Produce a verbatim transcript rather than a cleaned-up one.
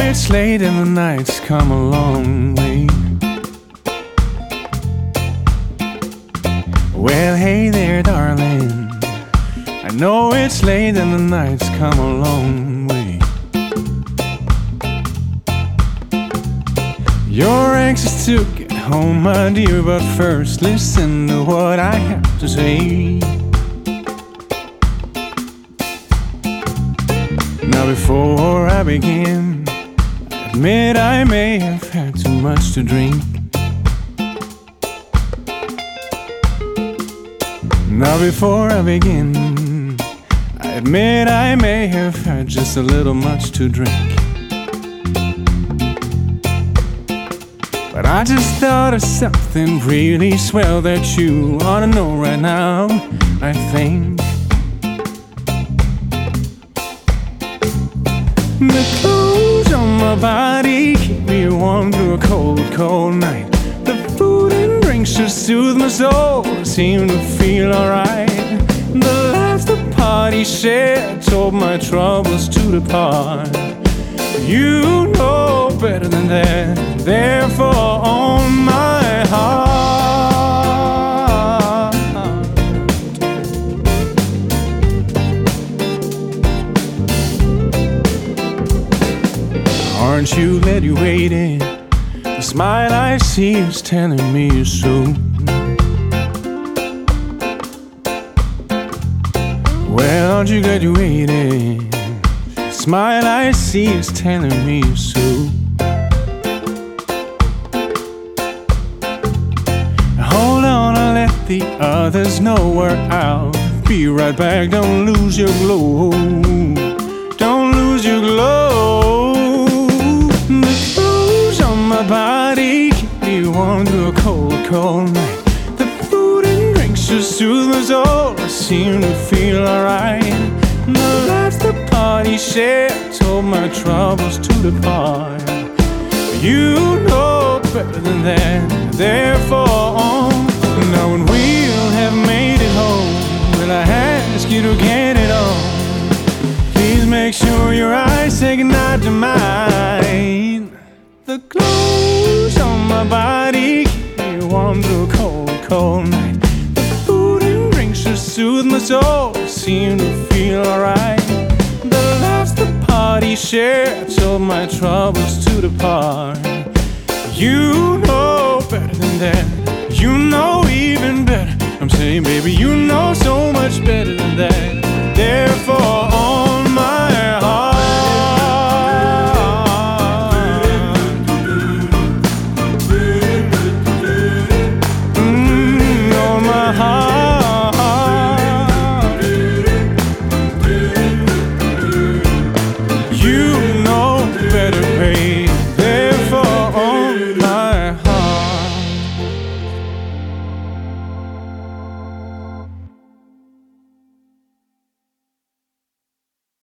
it's late and the night's come a long way. Well, hey there, darling, I know it's late and the night's come a long way. You're anxious to get home, my dear, but first listen to what I have to say. Now before I begin, I admit I may have had too much to drink. Now before I begin, I admit I may have had just a little much to drink. But I just thought of something really swell that you ought to know right now, I think. The clothes on my body keep me warm through a cold, cold night. The food and drinks just soothe my soul, seem to feel alright. The laughs the party shared told my troubles to depart. You know better than that, therefore on my heart. Aren't you glad you waited? The smile I see is telling me so. Well, aren't you glad you waited? The smile I see is telling me so. Hold on, I'll let the others know we're out. Be right back, don't lose your glow. Don't lose your glow. The clothes on my body keep me warm through a cold, cold night. The food and drinks just soothe my soul, I seem to feel alright. The laughs the party shared told my troubles to depart. You know better than that, therefore now when we'll have made it home, will I ask you to get it on? Please make sure your eyes say goodnight to mine. The clothes on my body keep me warm through a cold, cold night. The food and drinks just soothe my soul, seem to feel alright. The laughs the party shared told my troubles to depart. You know better than that, you know even better. I'm saying, baby, you know so much better than that.